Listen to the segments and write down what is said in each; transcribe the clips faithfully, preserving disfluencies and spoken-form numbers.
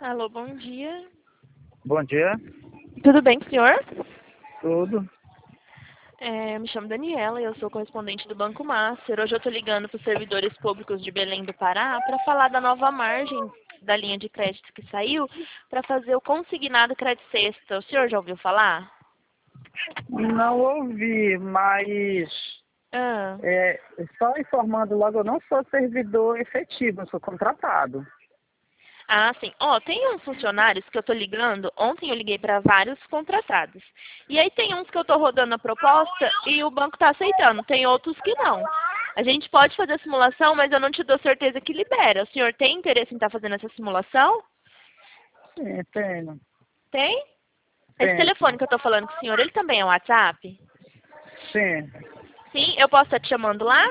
Alô, bom dia. Bom dia. Tudo bem, senhor? Tudo. É, eu me chamo Daniela e eu sou correspondente do Banco Master. Hoje eu estou ligando para os servidores públicos de Belém do Pará para falar da nova margem da linha de crédito que saiu para fazer o consignado crédito sexta. O senhor já ouviu falar? Não ouvi, mas Ah. é, só informando logo, eu não sou servidor efetivo, eu sou contratado. Ah, sim. Ó, tem uns funcionários que eu tô ligando. Ontem eu liguei para vários contratados. E aí tem uns que eu tô rodando a proposta e o banco tá aceitando. Tem outros que não. A gente pode fazer a simulação, mas eu não te dou certeza que libera. O senhor tem interesse em estar fazendo essa simulação? Sim, tenho. Tem? Esse Tenho. telefone que eu tô falando com o senhor, ele também é o WhatsApp? Sim. Sim, eu posso estar te chamando lá?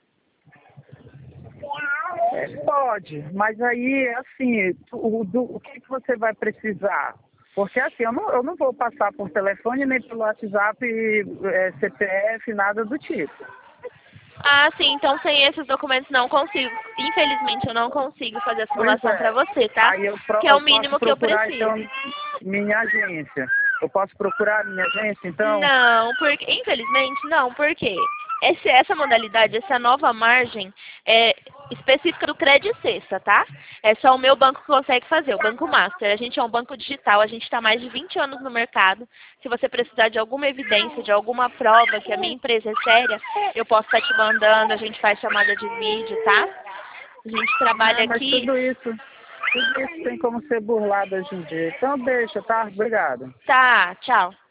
É, pode, mas aí, assim, o, do, o que, que você vai precisar? Porque assim, eu não, eu não vou passar por telefone nem pelo WhatsApp, é, C P F, nada do tipo. Ah, sim. Então sem esses documentos não consigo. Infelizmente eu não consigo fazer a Pois simulação para é. você, tá? Aí eu, pro, Que é o eu posso mínimo que eu procurar, então, preciso. minha agência. Eu posso procurar minha agência, então? Não, porque infelizmente não, porque esse, essa modalidade, essa nova margem é específica do Credit Sexta, tá? É só o meu banco que consegue fazer, o Banco Master. A gente é um banco digital, a gente está há mais de vinte anos no mercado. Se você precisar de alguma evidência, de alguma prova que a minha empresa é séria, eu posso estar te mandando, a gente faz chamada de vídeo, tá? A gente É, trabalha mas aqui. tudo isso, tudo isso tem como ser burlado hoje em dia. Então deixa, tá? Obrigado. Tá, tchau.